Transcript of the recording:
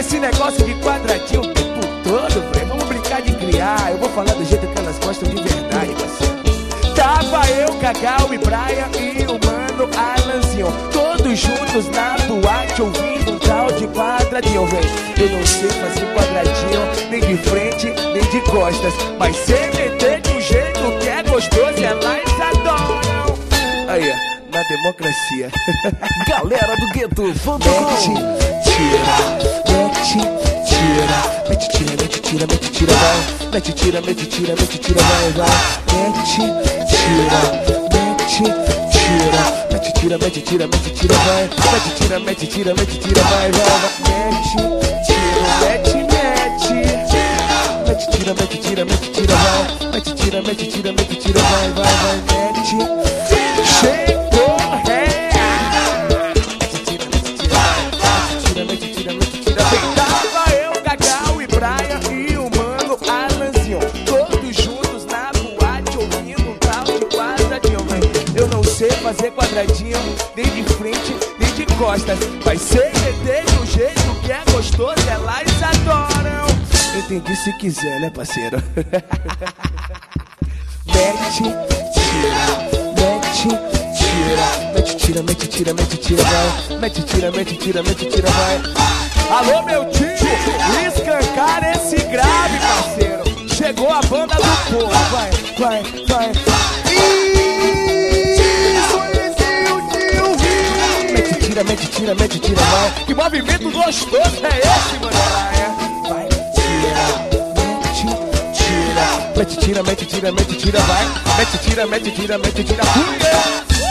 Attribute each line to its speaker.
Speaker 1: esse negócio de quadradinho o tempo todo, velho. Vamos brincar de criar. Eu vou falar do jeito que elas gostam de verdade, parceiro. Tava eu, Cacau e Brian e o mano Alanzinho, todos juntos na boate ouvindo um tal de quadradinho, velho. Eu não sei fazer quadradinho nem de frente nem de costas, mas sei meter de um jeito que é gostoso e elas adoram. Aí, ó, na democracia.
Speaker 2: Galera do Gueto,
Speaker 1: mete, tira, mete, tira, mete, tira, mete, tira, mete, tira, vai. Mete, tira, mete, tira, mete, tira, vai, vai. Mete, tira, mete, tira, mete, tira, mete, tira, mete, tira, vai. Mete, tira, mete, tira, mete, tira, vai, vai. Mete, tira, mete, mete, tira, mete, tira, mete, tira, vai. Mete, tira, mete, tira, mete, tira, vai, vai, vai. Mete, chegou, ré. Mete, tira, mete, tira, vai. Mete, tira, mete, tira, vem. Tava eu, Cacau e Brian e o mano Alanzinho, todos juntos na boate ouvindo um tal de quadradinho, velho. Eu não sei fazer quadradinho nem de frente nem de costas, mas sei meter de um jeito que é gostoso, elas adoram. Entendi se quiser, né, parceiro? Mete, tira, mete, tira, mete, tira, mete, tira, mete, tira, vai. Mete, tira, mete, tira, mete, tira, vai. Alô, meu tio, escancar esse grave, parceiro. Chegou a banda do povo, vai, vai, vai. Isso, esse é o tio. Mete, tira, mete, tira, mete, tira, vai. Que movimento gostoso é esse, mano? Vai, tira, mete, tira, mete, tira, mete, tira, mete, tira, vai. Mete, tira, mete, tira, mete, tira,